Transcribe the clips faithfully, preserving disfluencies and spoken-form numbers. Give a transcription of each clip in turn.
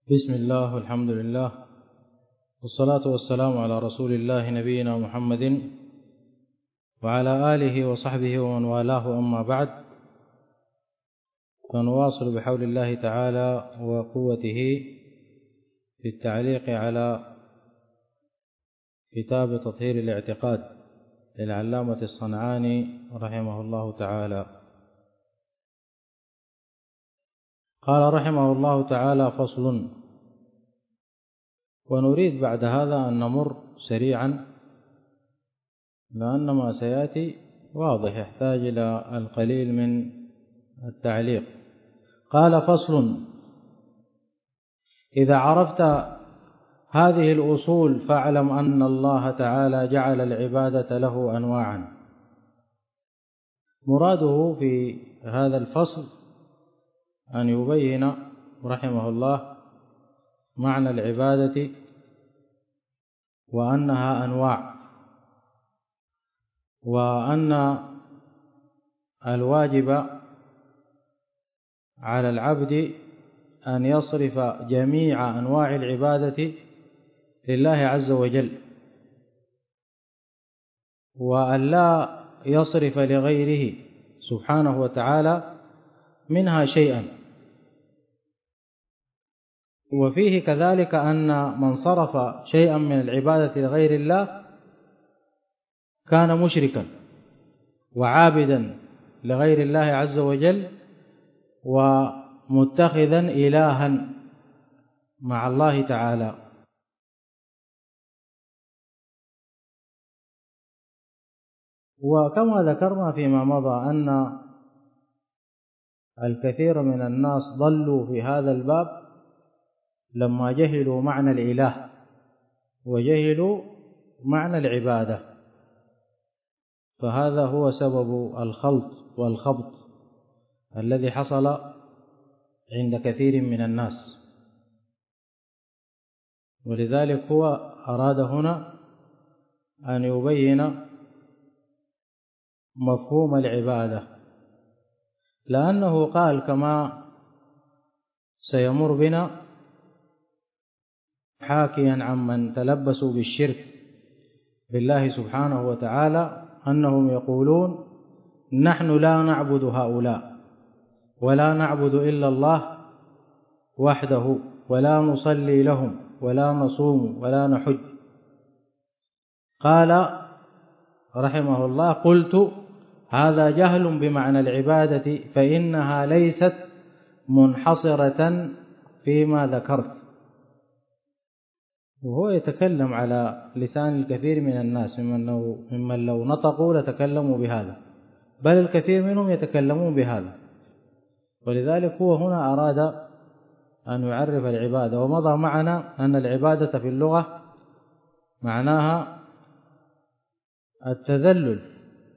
بسم الله والحمد لله والصلاة والسلام على رسول الله نبينا محمد وعلى آله وصحبه ومن والاه، أما بعد، فنواصل بحول الله تعالى وقوته في التعليق على كتاب تطهير الاعتقاد للعلامة الصنعاني رحمه الله تعالى. قال رحمه الله تعالى: فصل. ونريد بعد هذا أن نمر سريعا لأن ما سيأتي واضح يحتاج إلى القليل من التعليق. قال: فصل. إذا عرفت هذه الأصول فاعلم أن الله تعالى جعل العبادة له أنواعا. مراده في هذا الفصل أن يبين رحمه الله معنى العبادة وأنها أنواع، وأن الواجب على العبد أن يصرف جميع أنواع العبادة لله عز وجل، وأن لا يصرف لغيره سبحانه وتعالى منها شيئا. وفيه كذلك أن من صرف شيئا من العبادة لغير الله كان مشركا وعابدا لغير الله عز وجل ومتخذا إلها مع الله تعالى. وكما ذكرنا فيما مضى أن الكثير من الناس ضلوا في هذا الباب لما جهلوا معنى الإله وجهلوا معنى العبادة، فهذا هو سبب الخلط والخبط الذي حصل عند كثير من الناس. ولذلك هو أراد هنا أن يبين مفهوم العبادة، لأنه قال كما سيمر بنا حاكيا عمن تلبسوا بالشرك بالله سبحانه وتعالى أنهم يقولون: نحن لا نعبد هؤلاء ولا نعبد إلا الله وحده ولا نصلي لهم ولا نصوم ولا نحج. قال رحمه الله: قلت: هذا جهل بمعنى العبادة، فإنها ليست منحصرة فيما ذكرت. وهو يتكلم على لسان الكثير من الناس ممن لو نطقوا لتكلموا بهذا، بل الكثير منهم يتكلمون بهذا. ولذلك هو هنا أراد أن يعرف العبادة. ومضى معنا أن العبادة في اللغة معناها التذلل،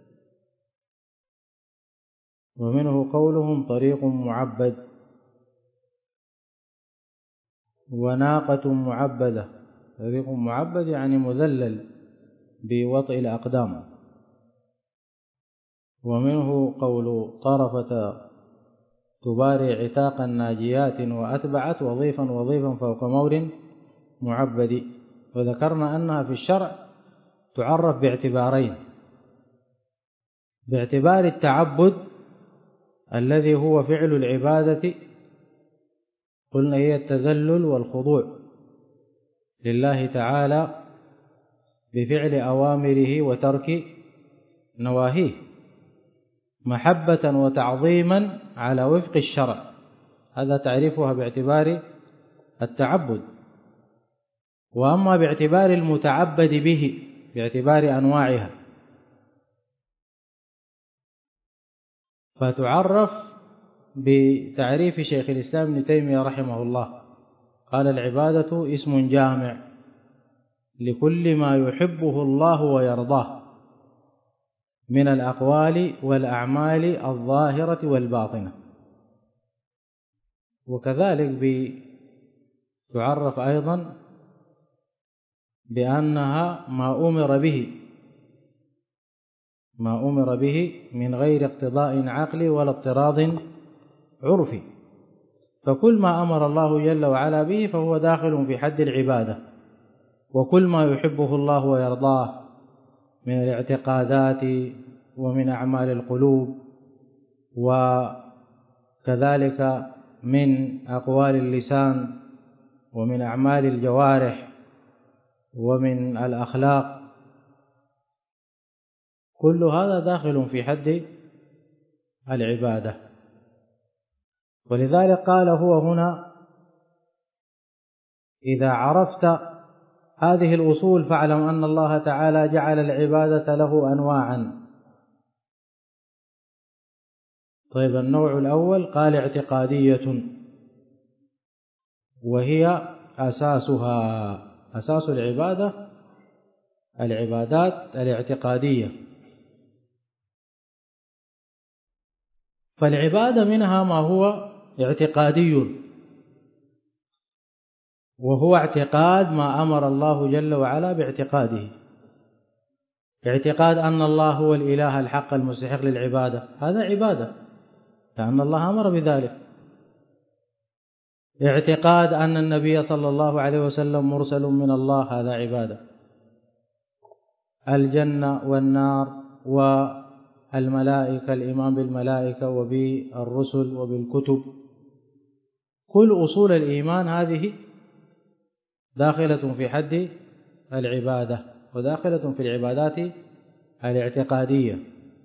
ومنه قولهم طريق معبد وناقة معبدة. طريق معبد يعني مذلل بوطئ الأقدام. ومنه قول طرفة تباري عتاقا ناجيات وأتبعت وظيفا وظيفا فوق مور معبد. وذكرنا أنها في الشرع تعرف باعتبارين: باعتبار التعبد الذي هو فعل العبادة، قلنا هي التذلل والخضوع لله تعالى بفعل أوامره وترك نواهيه محبة وتعظيما على وفق الشرع. هذا تعريفها باعتبار التعبد. وأما باعتبار المتعبد به باعتبار أنواعها فتعرف بتعريف شيخ الإسلام ابن تيمية رحمه الله. قال: العبادة اسم جامع لكل ما يحبه الله ويرضاه من الأقوال والأعمال الظاهرة والباطنة. وكذلك تعرف أيضا بأنها ما أمر به ما أمر به من غير اقتضاء عقلي ولا اضطراد عرفي. فكل ما أمر الله جل وعلا به فهو داخل في حد العبادة، وكل ما يحبه الله ويرضاه من الاعتقادات ومن أعمال القلوب وكذلك من أقوال اللسان ومن أعمال الجوارح ومن الأخلاق، كل هذا داخل في حد العبادة. ولذلك قال هو هنا: إذا عرفت هذه الأصول فاعلم أن الله تعالى جعل العبادة له أنواعا. طيب، النوع الأول قال اعتقادية، وهي أساسها أساس العبادة العبادات الاعتقادية. فالعبادة منها ما هو اعتقادي، وهو اعتقاد ما أمر الله جل وعلا باعتقاده. اعتقاد أن الله هو الإله الحق المستحق للعبادة، هذا عبادة لأن الله أمر بذلك. اعتقاد أن النبي صلى الله عليه وسلم مرسل من الله، هذا عبادة. الجنة والنار والملائكة، الإيمان بالملائكة وبالرسل وبالكتب، كل أصول الإيمان هذه داخلة في حد العبادة وداخلة في العبادات الاعتقادية.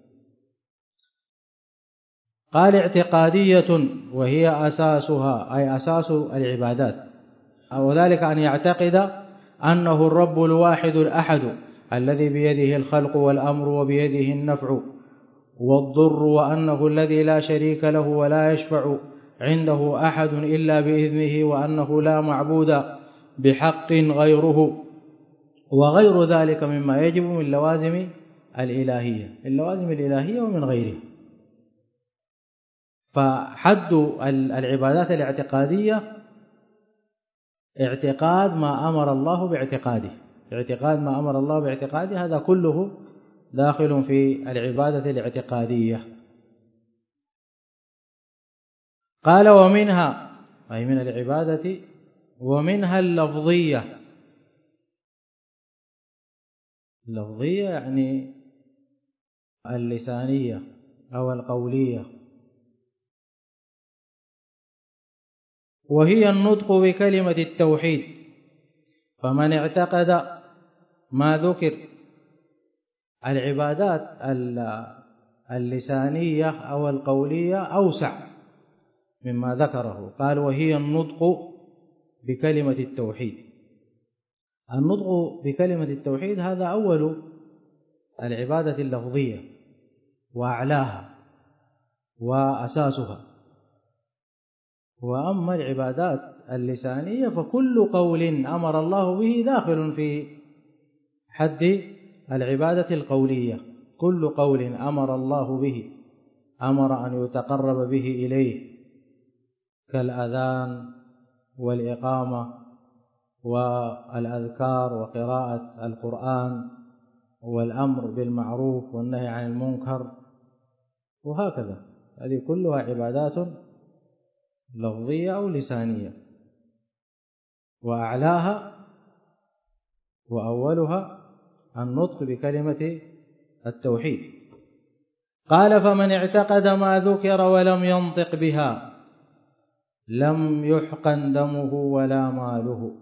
قال اعتقادية وهي أساسها، أي أساس العبادات، وذلك أن يعتقد أنه الرب الواحد الأحد الذي بيده الخلق والأمر وبيده النفع والضر، وأنه الذي لا شريك له ولا يشفع عنده أحد إلا بإذنه، وأنه لا معبود بحق غيره، وغير ذلك مما يجب من لوازم الإلهية اللوازم الإلهية ومن غيرها. فحد العبادات الاعتقادية اعتقاد ما أمر الله باعتقاده اعتقاد ما أمر الله باعتقاده هذا كله داخل في العبادة الاعتقادية. قال: ومنها، أي من العبادة، ومنها اللفظية. اللفظية يعني اللسانية أو القولية، وهي النطق بكلمة التوحيد. فمن اعتقد ما ذكر، العبادات اللسانية أو القولية أوسع مما ذكره. قال: وهي النطق بكلمة التوحيد. النطق بكلمة التوحيد هذا أول العبادة اللفظية وأعلاها وأساسها. وأما العبادات اللسانية فكل قول أمر الله به داخل في حد العبادة القولية. كل قول أمر الله به، أمر أن يتقرب به إليه، كالأذان والإقامة والأذكار وقراءة القرآن والأمر بالمعروف والنهي عن المنكر، وهكذا. هذه كلها عبادات لفظية أو لسانية، وأعلاها وأولها النطق بكلمة التوحيد. قال: فمن اعتقد ما ذكر ولم ينطق بها لم يحقن دمه ولا ماله.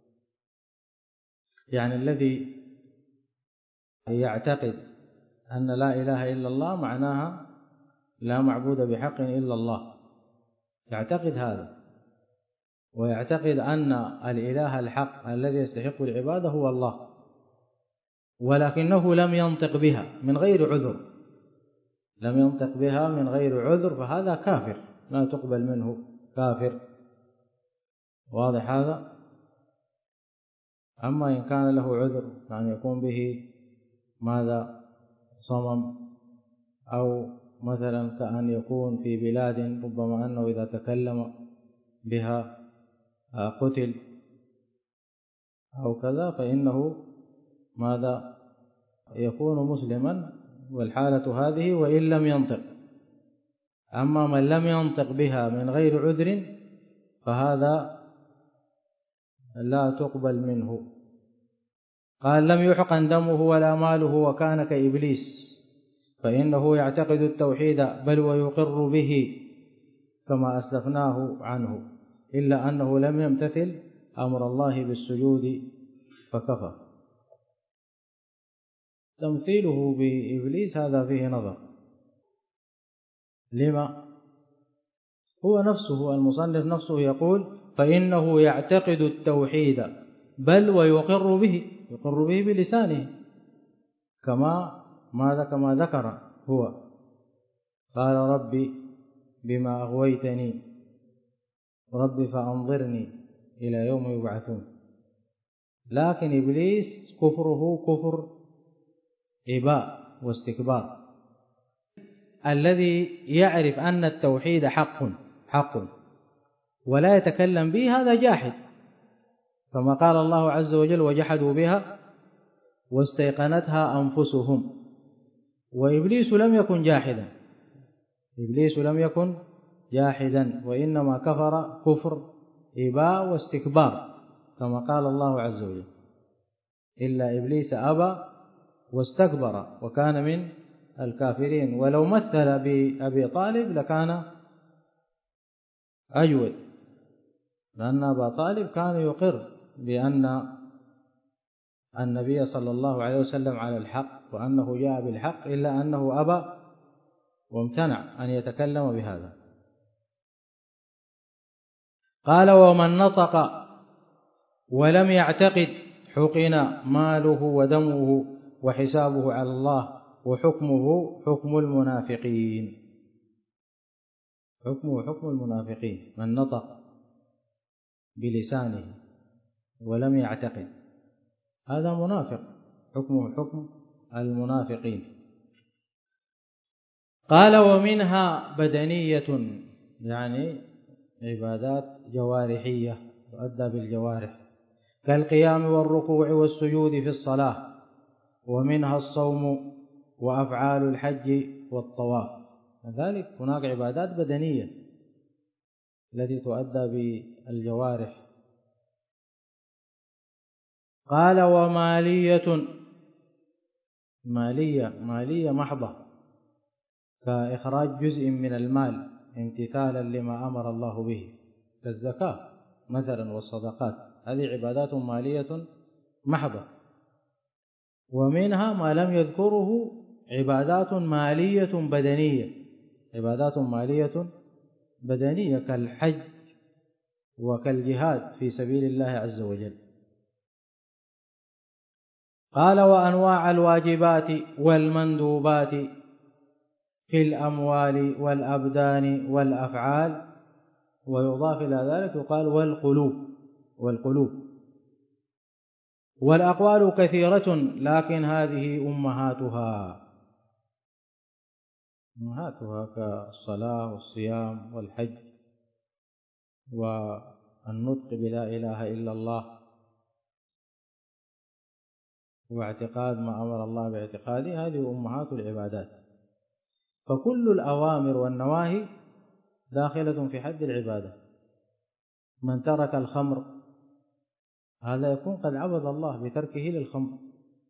يعني الذي يعتقد أن لا إله إلا الله معناها لا معبود بحق إلا الله، يعتقد هذا، ويعتقد أن الإله الحق الذي يستحق العبادة هو الله، ولكنه لم ينطق بها من غير عذر لم ينطق بها من غير عذر فهذا كافر، لا تقبل منه، كافر. واضح هذا؟ أما إن كان له عذر، يعني يكون به ماذا؟ صمم، أو مثلا كأن يكون في بلاد ربما أنه إذا تكلم بها قتل أو كذا، فإنه ماذا؟ يكون مسلما، والحالة هذه وإن لم ينطق. أما من لم ينطق بها من غير عذر فهذا لا تقبل منه. قال لم يحقن دمه ولا ماله وكان كإبليس، فإنه يعتقد التوحيد بل ويقر به كما أسلفناه عنه، إلا أنه لم يمتثل أمر الله بالسجود فكفر. تمثيله بإبليس هذا فيه نظر. لما؟ هو نفسه المصنف نفسه يقول فإنه يعتقد التوحيد بل ويقر به، يقر به بلسانه كما ماذا كما ذكر هو قال ربي بما أغويتني ربي فأنظرني إلى يوم يبعثون. لكن إبليس كفره كفر إباء واستكبار. الذي يعرف أن التوحيد حق حق ولا يتكلم به هذا جاحد، كما قال الله عز وجل وجحدوا بها واستيقنتها أنفسهم. وإبليس لم يكن جاحدا، إبليس لم يكن جاحدا وإنما كفر كفر إباء واستكبار، كما قال الله عز وجل إلا إبليس أبى واستكبر وكان من الكافرين. ولو مثل بأبي طالب لكان أجود، لأن أبا طالب كان يقر بأن النبي صلى الله عليه وسلم على الحق وأنه جاء بالحق، إلا أنه أبى وامتنع أن يتكلم بهذا. قال ومن نطق ولم يعتقد حقن ماله ودمه وحسابه على الله وحكمه حكم المنافقين، حكمه حكم المنافقين. من نطق بلسانه ولم يعتقد هذا منافق، حكمه حكم المنافقين. قال ومنها بدنية، يعني عبادات جوارحية تؤدى بالجوارح كالقيام والركوع والسجود في الصلاة، ومنها الصوم وأفعال الحج والطواف. كذلك هناك عبادات بدنية التي تؤدى بالجوارح. قال ومالية، مالية مالية محضة كإخراج جزء من المال امتثالا لما أمر الله به كالزكاة مثلا والصدقات، هذه عبادات مالية محضة. ومنها ما لم يذكره عبادات مالية بدنية، عبادات مالية بدنية كالحج وكالجهاد في سبيل الله عز وجل. قال وأنواع الواجبات والمندوبات في الأموال والأبدان والأفعال، ويضاف إلى ذلك يقال والقلوب والقلوب والأقوال كثيرة لكن هذه أمهاتها، أمهاتها كالصلاة والصيام والحج والنطق بلا إله إلا الله واعتقاد ما أمر الله باعتقاده، هذه أمهات العبادات. فكل الأوامر والنواهي داخلة في حد العبادة. من ترك الخمر هذا يكون قد عبد الله بتركه للخمر،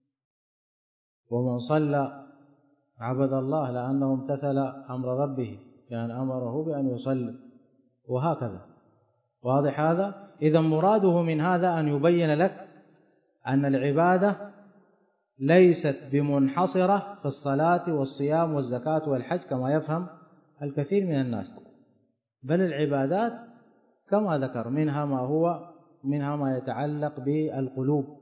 ومن صلى عبد الله لأنه امتثل أمر ربه كان أمره بأن يصلي، وهكذا. واضح هذا؟ إذا مراده من هذا أن يبين لك أن العبادة ليست بمنحصرة في الصلاة والصيام والزكاة والحج كما يفهم الكثير من الناس، بل العبادات كما ذكر منها ما هو منها ما يتعلق بالقلوب،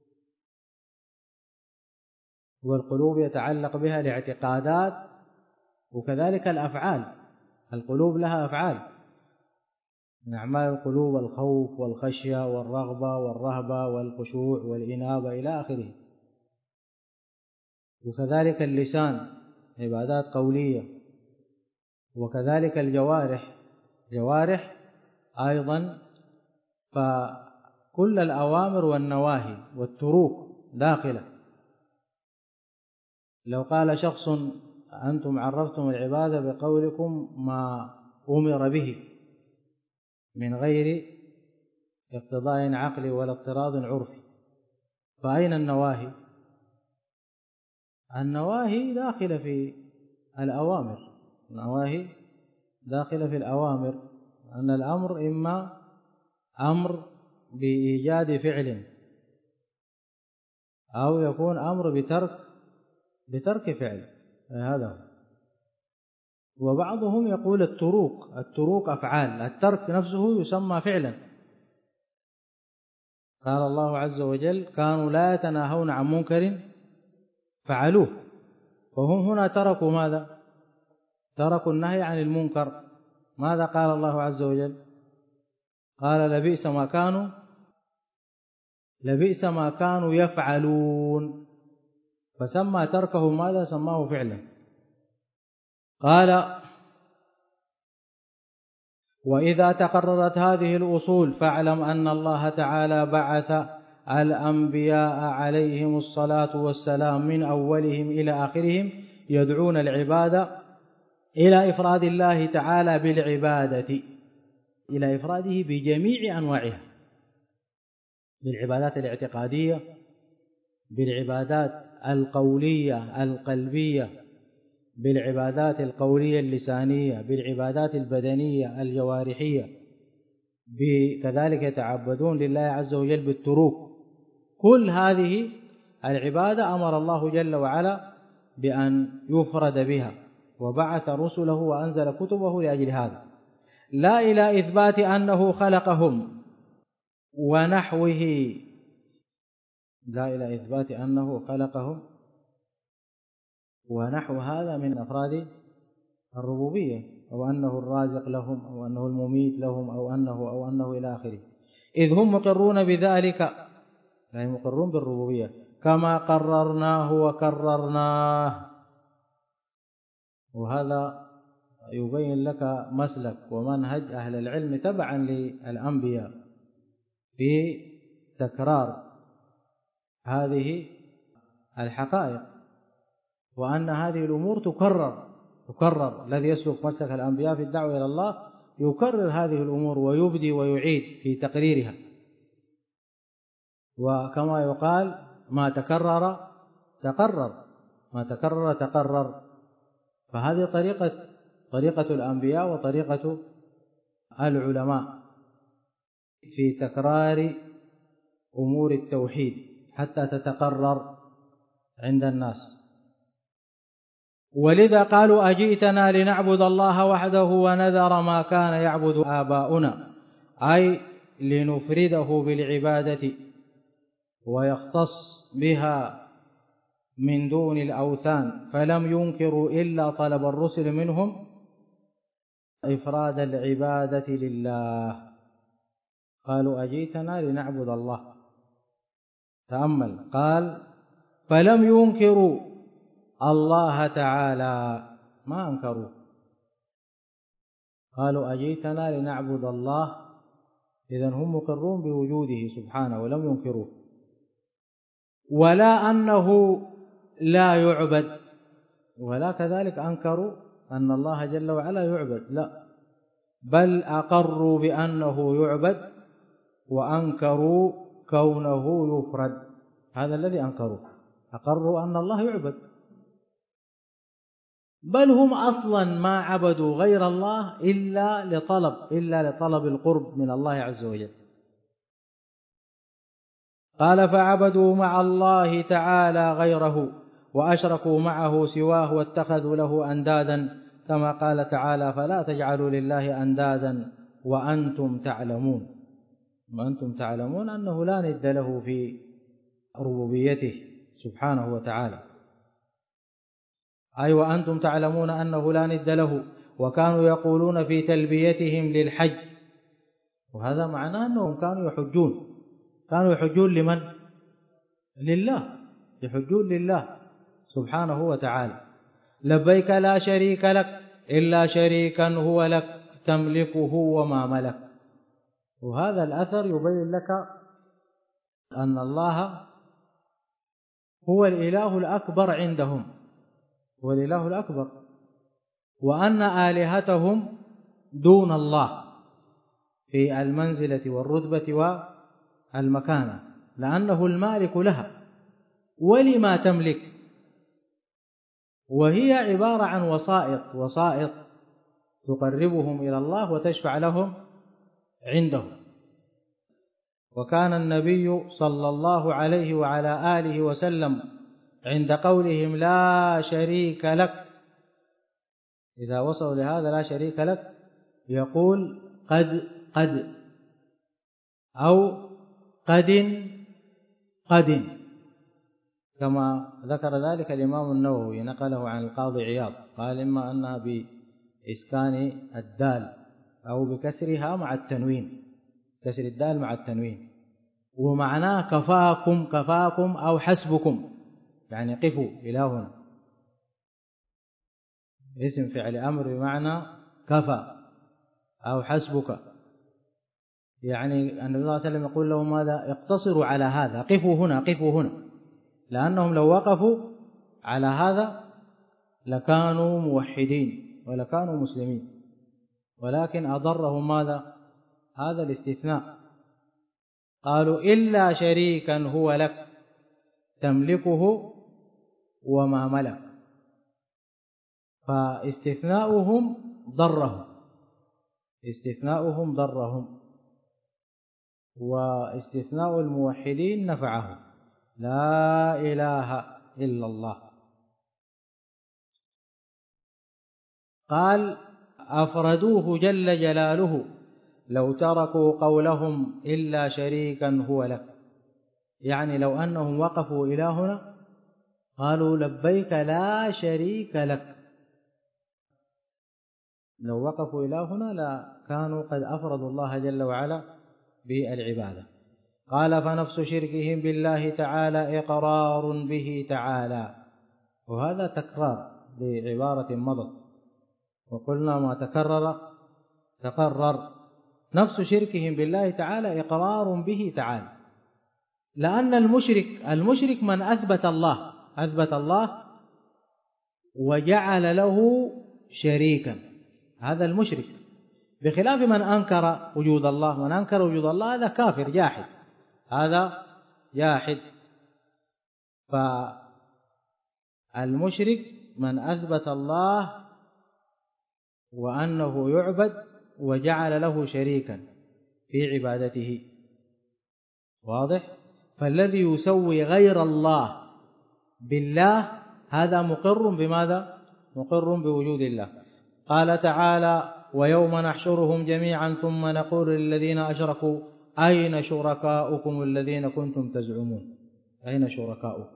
والقلوب يتعلق بها الاعتقادات، وكذلك الأفعال، القلوب لها أفعال من أعمال القلوب الخوف والخشية والرغبة والرهبة والخشوع والإنابة إلى آخره. وكذلك اللسان عبادات قولية، وكذلك الجوارح جوارح أيضا. فكل الأوامر والنواهي والتروك داخلة. لو قال شخص أنتم عرفتم العبادة بقولكم ما أمر به، من غير اقتضاء عقلي ولا اضطراد عرفي. فأين النواهي؟ النواهي داخلة في الأوامر، النواهي داخلة في الأوامر، أن الأمر إما أمر بإيجاد فعل أو يكون أمر بترك بترك فعل، هذا هو. وبعضهم يقول التروك التروك أفعال، الترك نفسه يسمى فعلا. قال الله عز وجل: كانوا لا يتناهون عن منكر فعلوه. فهم هنا تركوا ماذا؟ تركوا النهي عن المنكر. ماذا قال الله عز وجل؟ قال: لبئس ما كانوا لبئس ما كانوا يفعلون. فسمى تركه ماذا؟ سماه فعلا. قال: وإذا تقررت هذه الأصول فاعلم أن الله تعالى بعث الأنبياء عليهم الصلاة والسلام من أولهم إلى آخرهم يدعون العباد إلى إفراد الله تعالى بالعبادة، إلى إفراده بجميع أنواعها، بالعبادات الاعتقادية، بالعبادات القولية القلبية، بالعبادات القولية اللسانية، بالعبادات البدنية الجوارحية، كذلك يتعبدون لله عز وجل بالتروك. كل هذه العبادة أمر الله جل وعلا بأن يفرد بها، وبعث رسله وأنزل كتبه لأجل هذا، لا إلى إثبات أنه خلقهم ونحوه، لا إلى إثبات أنه خلقهم ونحو هذا من أفراد الربوبية، أو أنه الرازق لهم، أو أنه المميت لهم، أو أنه أو أنه إلى آخره، إذ هم مقرون بذلك، يعني مقرون بالربوبية كما قررناه وكررناه. وهذا يبين لك مسلك ومنهج أهل العلم تبعا للأنبياء في تكرار هذه الحقائق، وأن هذه الأمور تكرر تكرر الذي يسلك مسلك الأنبياء في الدعوة إلى الله يكرر هذه الأمور ويبدي ويعيد في تقريرها. وكما يقال: ما تكرر تقرر، ما تكرر تقرر. فهذه طريقة طريقة الأنبياء وطريقة العلماء في تكرار أمور التوحيد حتى تتقرر عند الناس. ولذا قالوا: أجئتنا لنعبد الله وحده ونذر ما كان يعبد آباؤنا، أي لنفرده بالعبادة ويختص بها من دون الأوثان. فلم ينكروا إلا طلب الرسل منهم إفراد العبادة لله. قالوا: أجئتنا لنعبد الله. تأمل، قال: فلم ينكروا الله تعالى، ما أنكروا، قالوا: أجئتنا لنعبد الله، إذن هم مقرون بوجوده سبحانه ولم ينكروه. ولا أنه لا يعبد، ولا كذلك أنكروا أن الله جل وعلا يعبد، لا، بل أقروا بأنه يعبد وأنكروا كونه يفرد. هذا الذي أنكروه، أقروا أن الله يعبد، بل هم أصلا ما عبدوا غير الله إلا لطلب إلا لطلب القرب من الله عز وجل. قال: فعبدوا مع الله تعالى غيره وأشركوا معه سواه واتخذوا له أندادا، كما قال تعالى: فلا تجعلوا لله أندادا وأنتم تعلمون. وأنتم تعلمون أنه لا ند له في ربوبيته سبحانه وتعالى، أي وأنتم تعلمون أنه لا ند له. وكانوا يقولون في تلبيتهم للحج، وهذا معناه أنهم كانوا يحجون كانوا يحجون لمن؟ لله، يحجون لله سبحانه وتعالى. لبيك لا شريك لك إلا شريكا هو لك تملكه وما ملك. وهذا الأثر يبين لك أن الله هو الإله الأكبر عندهم، هو الإله الأكبر، وأن آلهتهم دون الله في المنزلة والرتبة والمكانة، لأنه المالك لها ولما تملك، وهي عبارة عن وسائط وسائط تقربهم إلى الله وتشفع لهم عنده. وكان النبي صلى الله عليه وعلى آله وسلم عند قولهم لا شريك لك، إذا وصلوا لهذا لا شريك لك، يقول قد قد أو قد قد، كما ذكر ذلك الإمام النووي نقله عن القاضي عياض، قال إما أنها بإسكان الدال أو بكسرها مع التنوين، كسر الدال مع التنوين، ومعناه كفاكم كفاكم أو حسبكم، يعني قفوا إلى هنا، اسم فعل أمر بمعنى كفى أو حسبك، يعني النبي صلى الله عليه وسلم يقول لهم ماذا؟ اقتصروا على هذا، قفوا هنا قفوا هنا، لأنهم لو وقفوا على هذا لكانوا موحدين ولكانوا مسلمين، ولكن أضرهم ماذا؟ هذا الاستثناء، قالوا إلا شريكا هو لك تملكه وما ملك، فاستثناؤهم ضرهم استثناؤهم ضرهم واستثناء الموحدين نفعهم. لا إله إلا الله. قال أفردوه جل جلاله لو تركوا قولهم إلا شريكا هو لك، يعني لو أنهم وقفوا إلى هنا قالوا لبيك لا شريك لك، لو وقفوا إلى هنا لا كانوا قد أفردوا الله جل وعلا بالعبادة. قال فنفس شركهم بالله تعالى إقرار به تعالى، وهذا تكرار بعبارة مضت، وقلنا ما تكرر تقرر. نفس شركهم بالله تعالى إقرار به تعالى، لأن المشرك المشرك من أثبت الله أثبت الله وجعل له شريكا، هذا المشرك، بخلاف من أنكر وجود الله. من أنكر وجود الله هذا كافر جاحد، هذا جاحد. فالمشرك من أثبت الله وأنه يعبد وجعل له شريكا في عبادته، واضح؟ فالذي يسوي غير الله بالله هذا مقر بماذا؟ مقر بوجود الله. قال تعالى ويوم نحشرهم جميعا ثم نقول للذين أشركوا أين شركاؤكم الذين كنتم تزعمون. أين شركاؤكم؟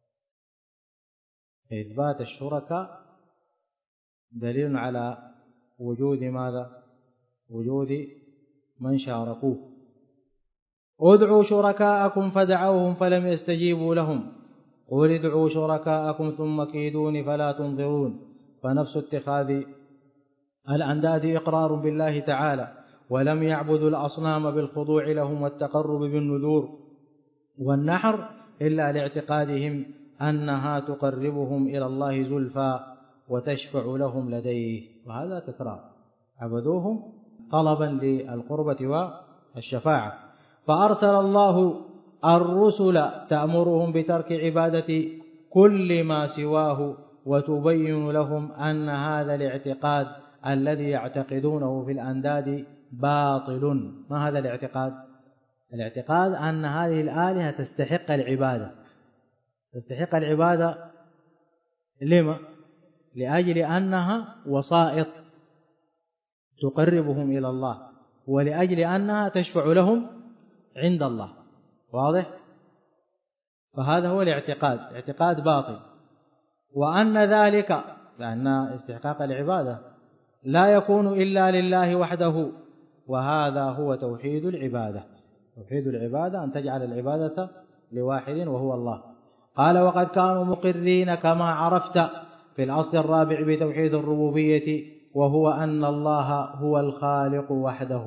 إثبات الشركاء دليل على وجود ماذا؟ وجود من شاركوه. ادعوا شركاءكم فدعوهم فلم يستجيبوا لهم قل ادعوا شركاءكم ثم كيدوني فلا تنظرون. فنفس اتخاذ الأنداد إقرار بالله تعالى، ولم يعبدوا الأصنام بالخضوع لهم والتقرب بالنذور والنحر إلا لاعتقادهم أنها تقربهم إلى الله زلفى وتشفع لهم لديه، وهذا تكرار، عبدوهم طلبا للقربة والشفاعة. فأرسل الله الرسل تأمرهم بترك عبادة كل ما سواه وتبين لهم أن هذا الاعتقاد الذي يعتقدونه في الأنداد باطل. ما هذا الاعتقاد؟ الاعتقاد أن هذه الآلهة تستحق العبادة. تستحق العبادة لما؟ لأجل أنها وسائط تقربهم إلى الله، ولأجل أنها تشفع لهم عند الله، واضح؟ فهذا هو الاعتقاد، اعتقاد باطل. وأن ذلك لأن استحقاق العبادة لا يكون إلا لله وحده، وهذا هو توحيد العبادة. توحيد العبادة أن تجعل العبادة لواحد وهو الله. قال وقد كانوا مقرين كما عرفت في الأصل الرابع بتوحيد الربوبية، وهو أن الله هو الخالق وحده.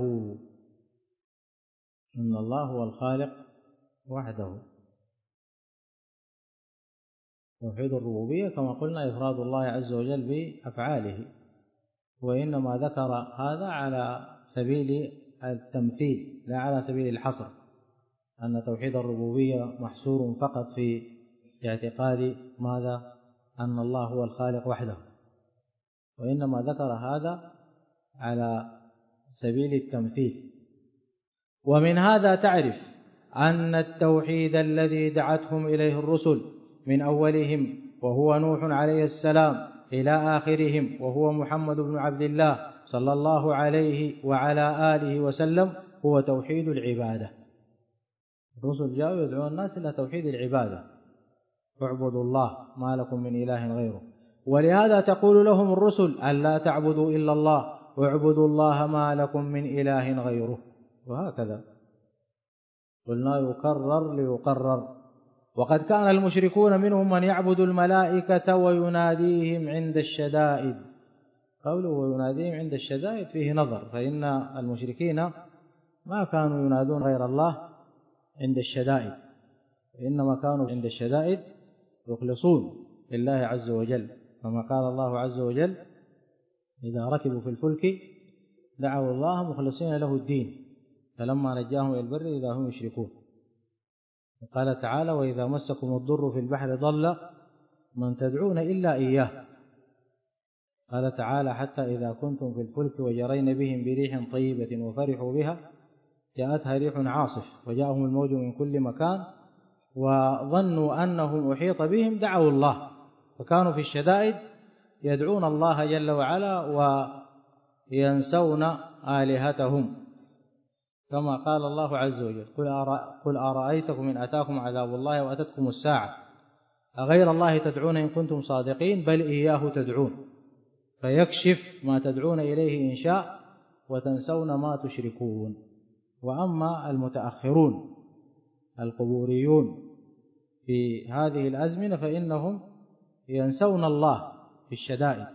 أن الله هو الخالق وحده. توحيد الربوبية كما قلنا إفراد الله عز وجل بأفعاله، وإنما ذكر هذا على سبيل التمثيل لا على سبيل الحصر، أن توحيد الربوبية محصور فقط في اعتقاد ماذا؟ أن الله هو الخالق وحده، وإنما ذكر هذا على سبيل التمثيل. ومن هذا تعرف أن التوحيد الذي دعتهم إليه الرسل من أولهم وهو نوح عليه السلام إلى آخرهم وهو محمد بن عبد الله صلى الله عليه وعلى آله وسلم هو توحيد العبادة. الرسل جاءوا يدعون الناس إلى توحيد العبادة، اعبدوا الله ما لكم من إله غيره، ولهذا تقول لهم الرسل ألا تعبدوا إلا الله واعبدوا الله ما لكم من إله غيره، وهكذا قلنا يكرر ليقرر. وقد كان المشركون منهم من يعبد الملائكة ويناديهم عند الشدائد. قوله ويناديهم عند الشدائد فيه نظر، فإن المشركين ما كانوا ينادون غير الله عند الشدائد، وإنما كانوا عند الشدائد يخلصون لله عز وجل، كما قال الله عز وجل إذا ركبوا في الفلك دعوا الله مخلصين له الدين فلما نجاهم إلى البر إذا هم يشركون. وقال تعالى وإذا مسكم الضر في البحر ضل من تدعون إلا إياه. قال تعالى حتى إذا كنتم في الفلك وجرين بهم بريح طيبة وفرحوا بها جاءتها ريح عاصف وجاءهم الموج من كل مكان وظنوا أنهم أحيط بهم دعوا الله، فكانوا في الشدائد يدعون الله جل وعلا وينسون آلهتهم، كما قال الله عز وجل قل أرأيتكم إن أتاكم عذاب الله وأتتكم الساعة أغير الله تدعون إن كنتم صادقين بل إياه تدعون فيكشف ما تدعون إليه إن شاء وتنسون ما تشركون. وأما المتأخرون القبوريون في هذه الأزمنة فإنهم ينسون الله في الشدائد،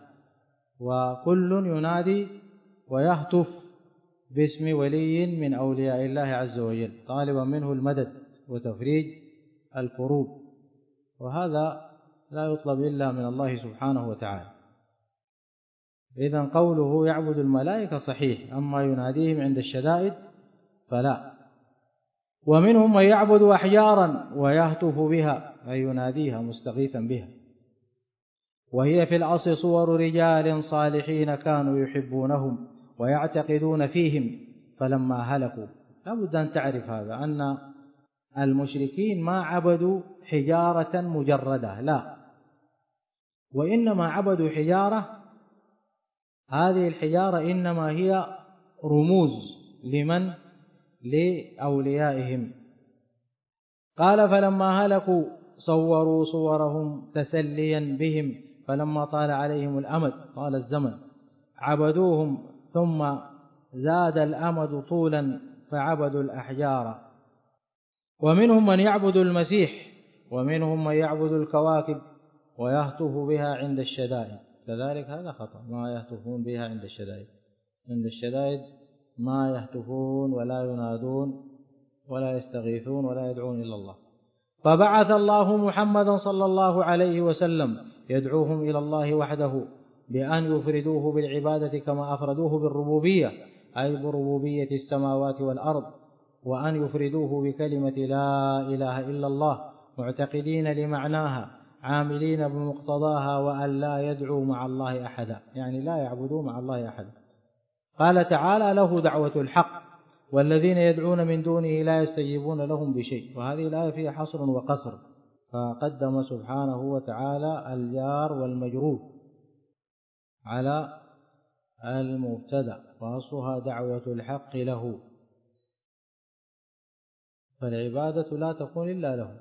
وكل ينادي ويهتف باسم ولي من أولياء الله عز وجل طالبا منه المدد وتفريج الكروب، وهذا لا يطلب إلا من الله سبحانه وتعالى. إذن قوله يعبد الملائكة صحيح، أما يناديهم عند الشدائد فلا. ومنهم من يعبد أحجارا ويهتف بها أي يناديها مستغيثا بها، وهي في الأصل صور رجال صالحين كانوا يحبونهم ويعتقدون فيهم فلما هلكوا. لابد أن تعرف هذا أن المشركين ما عبدوا حجارة مجردة، لا، وإنما عبدوا حجارة، هذه الحجارة إنما هي رموز لمن؟ لأوليائهم. قال فلما هلكوا صوروا صورهم تسليا بهم فلما طال عليهم الأمد طال الزمن عبدوهم ثم زاد الأمد طولا فعبدوا الأحجار. ومنهم من يعبد المسيح ومنهم من يعبد الكواكب ويهتف بها عند الشدائد، كذلك هذا خطأ، ما يهتفون بها عند الشدائد، عند الشدائد ما يهتفون ولا ينادون ولا يستغيثون ولا يدعون إلا الله. فبعث الله محمدا صلى الله عليه وسلم يدعوهم إلى الله وحده بأن يفردوه بالعبادة كما أفردوه بالربوبية أي بربوبية السماوات والأرض، وأن يفردوه بكلمة لا إله إلا الله معتقدين لمعناها عاملين بمقتضاها وأن لا يدعوا مع الله أحدا، يعني لا يعبدوا مع الله أحدا. قال تعالى له دعوة الحق والذين يدعون من دونه لا يستجيبون لهم بشيء، وهذه الآية فيها حصر وقصر، فقدم سبحانه وتعالى الجار والمجرور على المبتدأ وأصلها دعوة الحق له، فالعبادة لا تكون إلا له،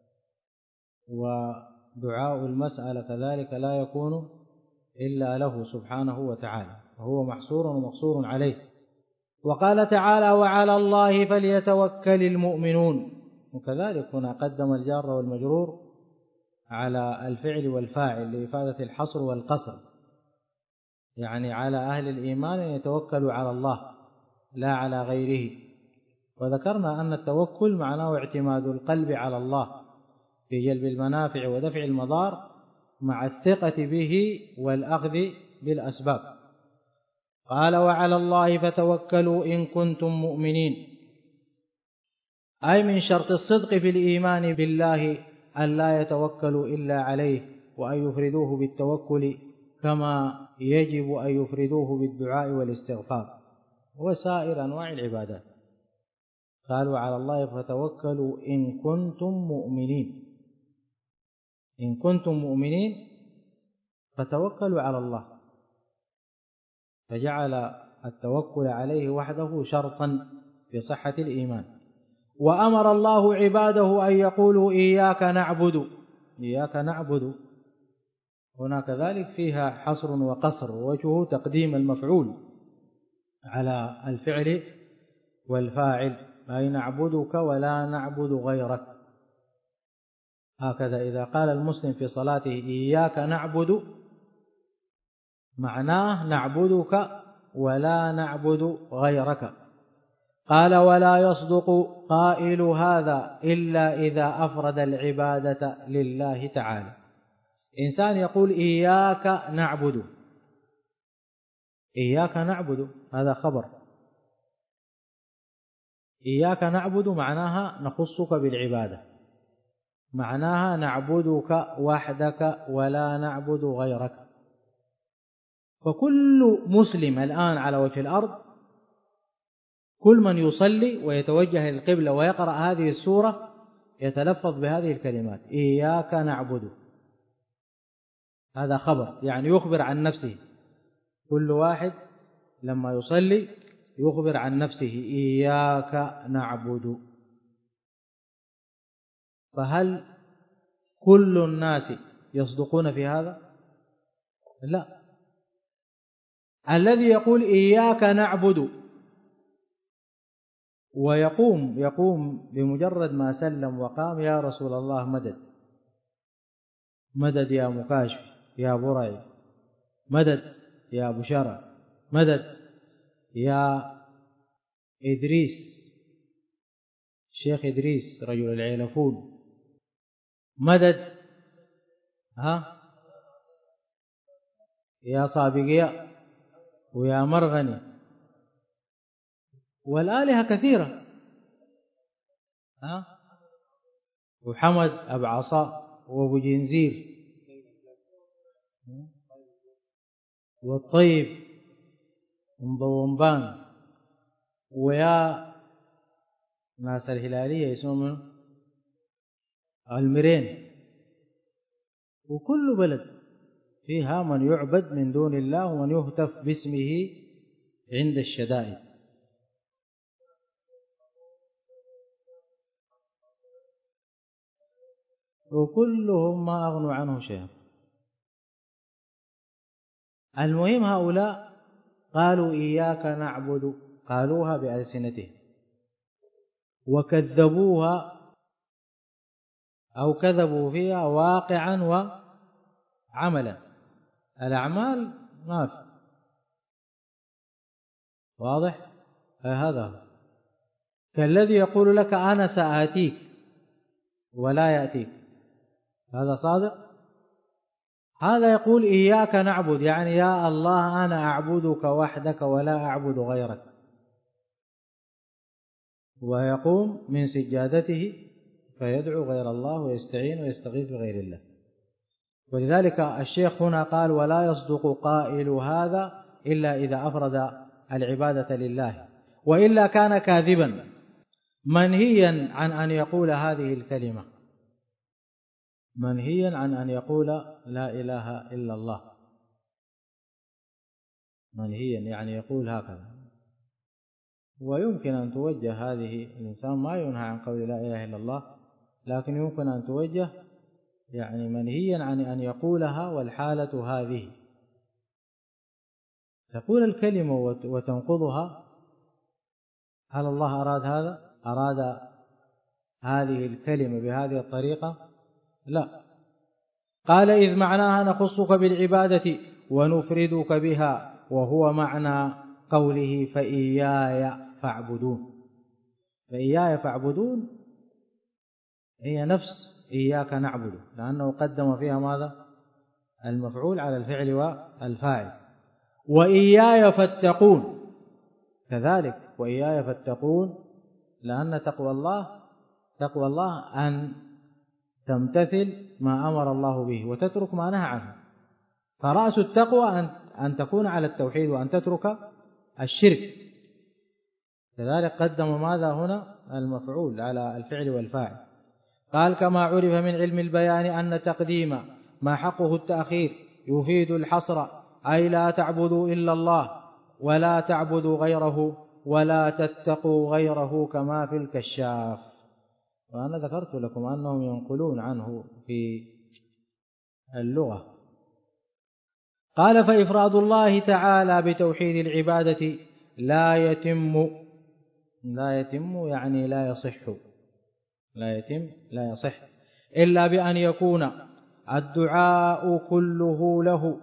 ودعاء المسألة كذلك لا يكون إلا له سبحانه وتعالى، وهو محصور ومقصور عليه. وقال تعالى وعلى الله فليتوكل المؤمنون، وكذلك هنا قدم الجار والمجرور على الفعل والفاعل لإفادة الحصر والقصر، يعني على أهل الإيمان أن يتوكلوا على الله لا على غيره. وذكرنا أن التوكل معناه اعتماد القلب على الله في جلب المنافع ودفع المضار مع الثقة به والأخذ بالأسباب. قال وعلى الله فتوكلوا إن كنتم مؤمنين، أي من شرط الصدق في الإيمان بالله أن لا يتوكلوا إلا عليه، وأن يفردوه بالتوكل كما يجب أن يفردوه بالدعاء والاستغفار وسائر أنواع العبادات. قالوا على الله فتوكلوا إن كنتم مؤمنين، إن كنتم مؤمنين فتوكلوا على الله، فجعل التوكل عليه وحده شرطا في صحة الإيمان. وأمر الله عباده أن يقولوا إياك نعبد، إياك نعبد هنا كذلك فيها حصر وقصر، ووجهه تقديم المفعول على الفعل والفاعل، أي نعبدك ولا نعبد غيرك. هكذا إذا قال المسلم في صلاته إياك نعبد معناه نعبدك ولا نعبد غيرك. قال ولا يصدق قائل هذا إلا إذا أفرد العبادة لله تعالى. إنسان يقول إياك نعبد، إياك نعبد هذا خبر، إياك نعبد معناها نخصك بالعبادة، معناها نعبدك وحدك ولا نعبد غيرك. فكل مسلم الآن على وجه الأرض، كل من يصلي ويتوجه للقبلة ويقرأ هذه السورة يتلفظ بهذه الكلمات إياك نعبد، هذا خبر يعني يخبر عن نفسه. كل واحد لما يصلي يخبر عن نفسه إياك نعبد. فهل كل الناس يصدقون في هذا؟ لا. الذي يقول إياك نعبد ويقوم يقوم بمجرد ما سلم وقام يا رسول الله مدد، مدد يا مكاشف يا برعي، مدد يا أبو شرع، مدد يا إدريس شيخ إدريس رجل العيلفون، مدد ها يا صابقية ويا مرغني، والآلهة كثيرة، ها وحمد أبو عصا وأبو جنزير والطيب ومضومبان، ويا ناس الهلالية يسمون المرين. وكل بلد فيها من يعبد من دون الله ومن يهتف باسمه عند الشدائد. وكلهم ما أغنوا عنه شيئا. المهم هؤلاء قالوا إياك نعبد، قالوها بألسنتهم وكذبوها أو كذبوا فيها واقعا وعملا. الأعمال ما في، واضح؟ هذا كالذي يقول لك أنا سآتيك ولا يأتيك، هذا صادق؟ هذا يقول إياك نعبد يعني يا الله أنا أعبدك وحدك ولا أعبد غيرك، ويقوم من سجادته فيدعو غير الله ويستعين ويستغيث بغير الله. ولذلك الشيخ هنا قال ولا يصدق قائل هذا إلا إذا أفرد العبادة لله، وإلا كان كاذبا منهيا عن أن يقول هذه الكلمة، منهيا عن أن يقول لا إله إلا الله، منهيا يعني يقول هكذا. ويمكن أن توجه هذه الإنسان ما ينهى عن قول لا إله إلا الله، لكن يمكن أن توجه يعني منهيا عن أن يقولها والحالة هذه، تقول الكلمة وتنقضها. هل الله أراد هذا؟ أراد هذه الكلمة بهذه الطريقة؟ لا. قال إذ معناها نخصك بالعبادة ونفردك بها، وهو معنى قوله فإياي فاعبدون. فإياي فاعبدون هي نفس إياك نعبد، لأنه قدم فيها ماذا؟ المفعول على الفعل والفاعل. وإياي فاتقون كذلك، وإياي فاتقون، لأن تقوى الله تقوى الله أن تمتثل ما أمر الله به وتترك ما نهى عنه. فرأس التقوى أن أن تكون على التوحيد وأن تترك الشرك. لذلك قدم ماذا هنا؟ المفعول على الفعل والفاعل. قال كما عرف من علم البيان أن تقديم ما حقه التأخير يفيد الحصر، أي لا تعبدوا إلا الله ولا تعبدوا غيره ولا تتقوا غيره كما في الكشاف. وأنا ذكرت لكم أنهم ينقلون عنه في اللغة. قال فإفراد الله تعالى بتوحيد العبادة لا يتم لا يتم يعني لا يصح لا يتم لا يصح إلا بأن يكون الدعاء كله له،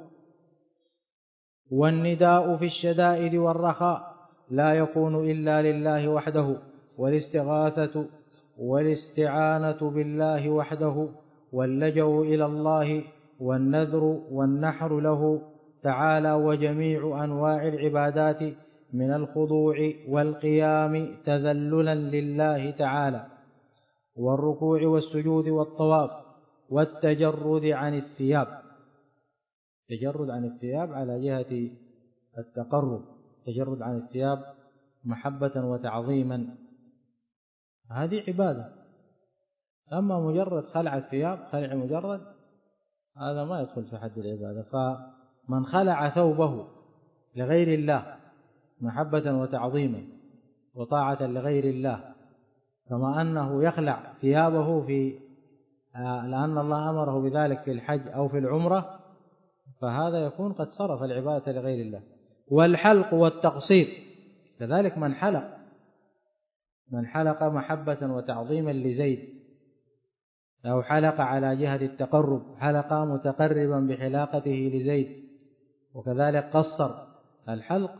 والنداء في الشدائد والرخاء لا يكون إلا لله وحده، والاستغاثة والاستعانة بالله وحده، واللجأ إلى الله والنذر والنحر له تعالى، وجميع أنواع العبادات من الخضوع والقيام تذللا لله تعالى، والركوع والسجود والطواف والتجرد عن الثياب. تجرد عن الثياب على جهة التقرب، تجرد عن الثياب محبة وتعظيما، هذه عبادة. أما مجرد خلع الثياب، خلع مجرد، هذا ما يدخل في حد العبادة. فمن خلع ثوبه لغير الله محبة وتعظيما وطاعة لغير الله، كما أنه يخلع ثيابه في لأن الله أمره بذلك في الحج أو في العمرة، فهذا يكون قد صرف العبادة لغير الله. والحلق والتقصير كذلك، من حلق من حلق محبة وتعظيما لزيد، أو حلق على جهة التقرب، حلق متقربا بحلاقته لزيد، وكذلك قصر. الحلق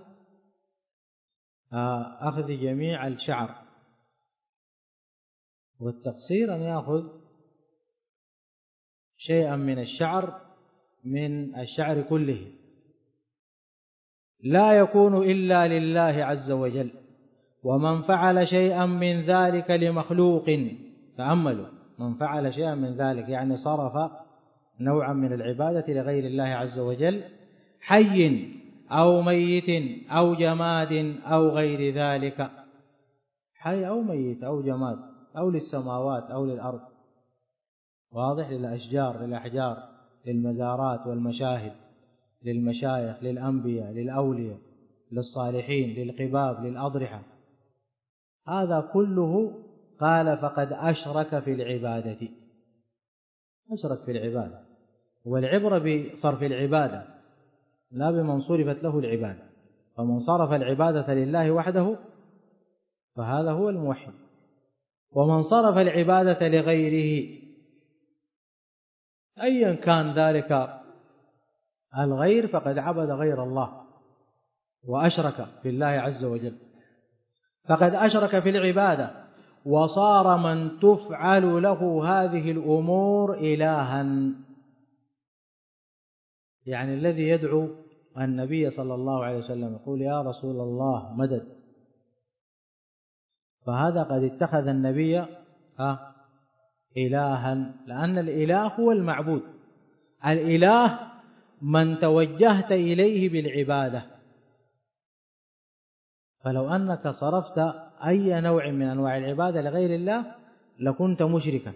أخذ جميع الشعر، والتقصير أن يأخذ شيئا من الشعر من الشعر كله، لا يكون إلا لله عز وجل. ومن فعل شيئا من ذلك لمخلوق، تأملوا، من فعل شيئا من ذلك يعني صرف نوعا من العبادة لغير الله عز وجل، حي أو ميت أو جماد أو غير ذلك، حي أو ميت أو جماد، أو للسماوات أو للأرض، واضح، للأشجار للأحجار، للمزارات والمشاهد، للمشايخ، للأنبياء، للأولياء، للصالحين، للقباب، للأضرحة، هذا كله قال فقد أشرك في العبادة، أشرك في العبادة. والعبرة بصرف العبادة لا بمن صرفت له العبادة، فمن صرف العبادة لله وحده فهذا هو الموحد، ومن صرف العبادة لغيره أيا كان ذلك الغير فقد عبد غير الله وأشرك بالله عز وجل، فقد أشرك في العبادة، وصار من تفعل له هذه الأمور إلها، يعني الذي يدعو النبي صلى الله عليه وسلم يقول يا رسول الله مدد، فهذا قد اتخذ النبي إلها، لأن الإله هو المعبود. الإله من توجهت إليه بالعبادة، فلو أنك صرفت أي نوع من أنواع العبادة لغير الله لكنت مشركا،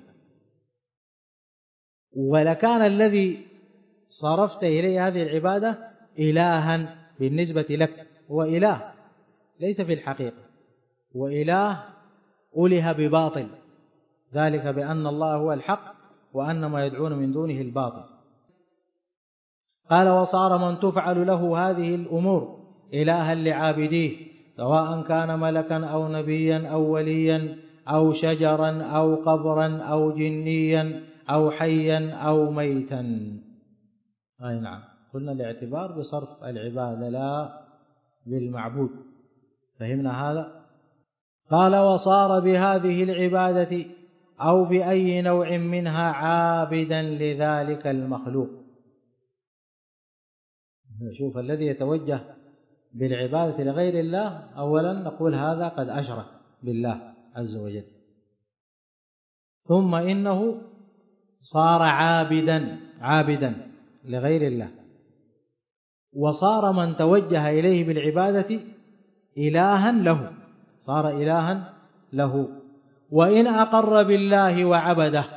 ولكان الذي صرفت إليه هذه العبادة إلها بالنسبة لك، هو إله ليس في الحقيقة، وإله أله بباطل، ذلك بأن الله هو الحق وأن ما يدعون من دونه الباطل. قال وصار من تفعل له هذه الأمور إلها لعابديه، سواء كان ملكا أو نبيا أو وليا أو شجرا أو قبرا أو جنيا أو حيا أو ميتا. أي نعم، قلنا الاعتبار بصرف العبادة لا بالمعبود، فهمنا هذا؟ قال وصار بهذه العبادة أو بأي نوع منها عابدا لذلك المخلوق. شوف الذي يتوجه بالعبادة لغير الله أولا نقول هذا قد أشرك بالله عز وجل، ثم إنه صار عابدا عابدا لغير الله، وصار من توجه إليه بالعبادة إلها له، صار إلها له، وإن أقر بالله وعبده.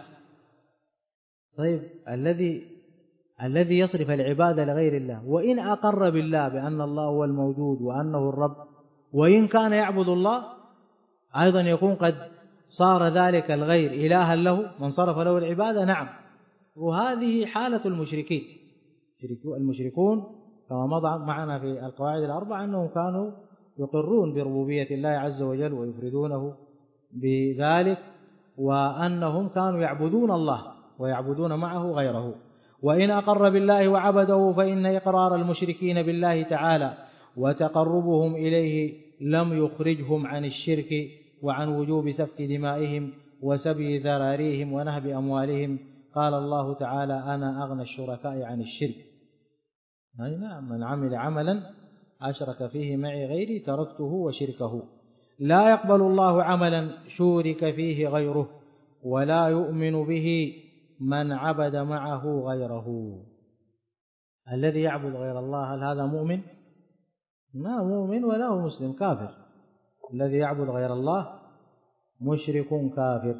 طيب الذي الذي يصرف العبادة لغير الله وإن أقر بالله بأن الله هو الموجود وأنه الرب، وإن كان يعبد الله أيضا يكون قد صار ذلك الغير إلها له من صرف له العبادة. نعم، وهذه حالة المشركين. المشركون كما مضى معنا في القواعد الأربعة أنهم كانوا يقرون بربوبية الله عز وجل ويفردونه بذلك، وأنهم كانوا يعبدون الله ويعبدون معه غيره. وإن أقر بالله وعبده فإن إقرار المشركين بالله تعالى وتقربهم إليه لم يخرجهم عن الشرك وعن وجوب سفك دمائهم وسبي ذراريهم ونهب أموالهم. قال الله تعالى: أنا أغنى الشركاء عن الشرك. أي نعم، من عمل عملا أشرك فيه معي غيري تركته وشركه. لا يقبل الله عملا شورك فيه غيره ولا يؤمن به من عبد معه غيره. الذي يعبد غير الله هل هذا مؤمن؟ ما مؤمن ولا هو مسلم، كافر. الذي يعبد غير الله مشرك كافر.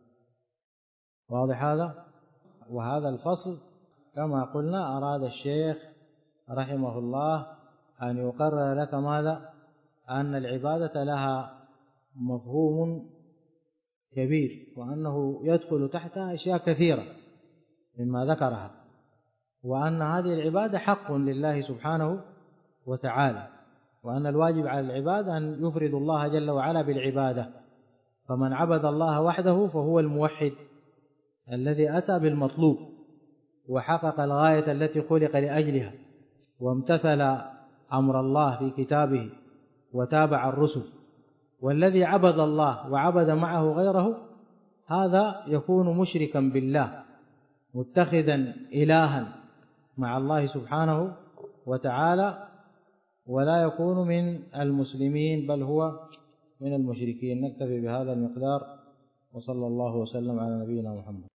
واضح هذا؟ وهذا الفصل كما قلنا أراد الشيخ رحمه الله أن يقرر لك ماذا؟ أن العبادة لها مفهوم كبير، وأنه يدخل تحتها أشياء كثيرة مما ذكرها، وأن هذه العبادة حق لله سبحانه وتعالى، وأن الواجب على العباد أن يفرد الله جل وعلا بالعبادة. فمن عبد الله وحده فهو الموحد الذي أتى بالمطلوب وحقق الغاية التي خلق لأجلها، وامتثل أمر الله في كتابه وتابع الرسل. والذي عبد الله وعبد معه غيره هذا يكون مشركا بالله، متخذا إلها مع الله سبحانه وتعالى، ولا يكون من المسلمين بل هو من المشركين. نكتفي بهذا المقدار، وصلى الله وسلم على نبينا محمد.